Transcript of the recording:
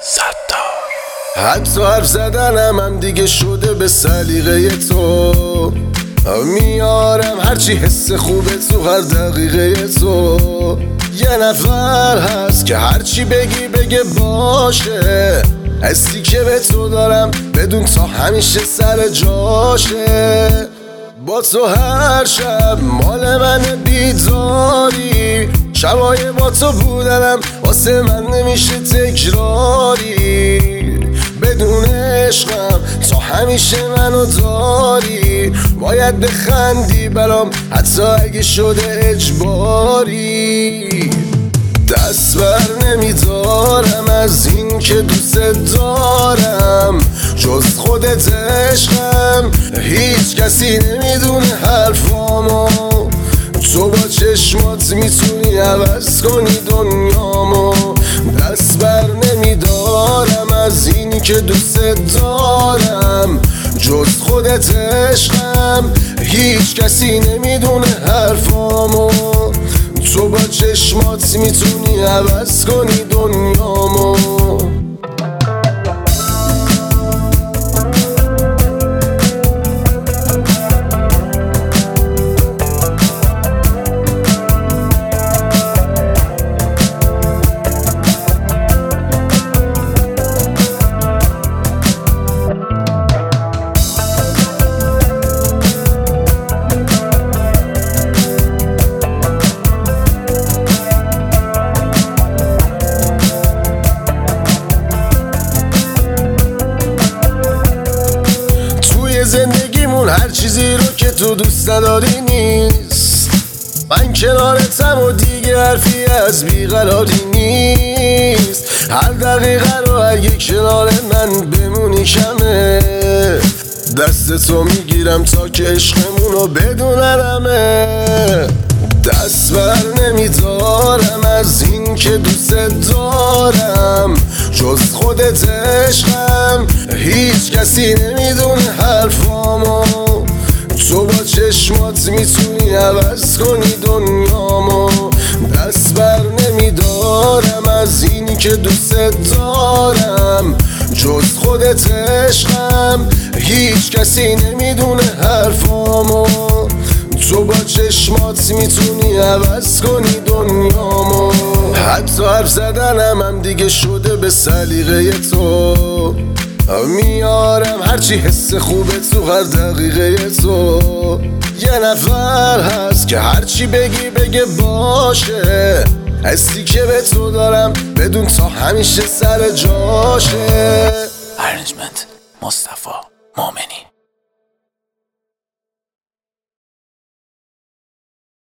ستار. حتی حرف زدنم هم دیگه شده به سلیقه تو، میارم هرچی حس خوبه تو هر دقیقه تو. یه نفر هست که هرچی بگی بگه باشه، حسی که به تو دارم بدون تا همیشه سر جاشه. با تو هر شب مال من بیداری، شبای با تو بودنم واسه من نمیشه تکراری. بدون عشقم تا همیشه منو داری، باید بخندی برام حتی اگه شده اجباری. دست بر نمیدارم از این که دوست دارم جز خودت عشقم، هیچ کسی نمیدونه حرفامو. تو با چشمات میتونی عوض کنی دنیامو. دست بر نمیدارم از این که دوست دارم جز خودت عشقم، هیچ کسی نمیدونه حرفامو. تو با چشمات میتونی عوض کنی دنیامو. زندگیمون هر چیزی رو که تو دوست نداری نیست، من کنارتم و دیگه حرفی از بیقراری نیست. هر دقیقه رو اگه کنار من بمونی کمه، دست تو میگیرم تا که عشقمون رو بدوننمه. دست بر نمیدارم از این که دوست دارم جز خودت عشقم، هیچ کسی نمیدونه حرفامو. تو با چشمات میتونی عوض کنی دنیامو. دست بر نمیدارم از این که دوست دارم جز خودت عشقم، هیچ کسی نمیدونه حرفامو. تو با چشمات میتونی عوض کنی دنیامو. حتی حرف زدنم هم دیگه شده به سلیقه تو، میارم هرچی حس خوبه تو هر دقیقه تو. یه نفر هست که هرچی بگی بگه باشه، حسی که به تو دارم بدون تا همیشه سر جاشه. ارنجمنت مصطفی مومنی.